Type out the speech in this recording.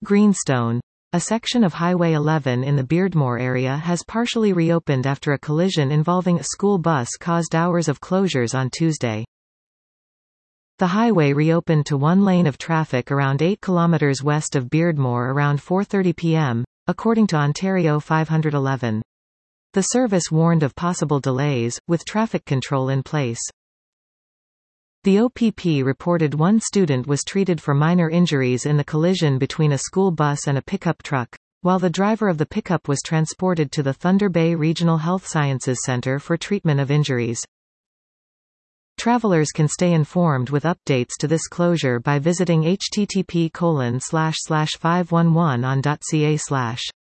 Greenstone. A section of Highway 11 in the Beardmore area has partially reopened after a collision involving a school bus caused hours of closures on Tuesday. The highway reopened to one lane of traffic around 8 km west of Beardmore around 4:30 p.m., according to Ontario 511. The service warned of possible delays, with traffic control in place. The OPP reported one student was treated for minor injuries in the collision between a school bus and a pickup truck, while the driver of the pickup was transported to the Thunder Bay Regional Health Sciences Center for treatment of injuries. Travelers can stay informed with updates to this closure by visiting http://511on.ca/.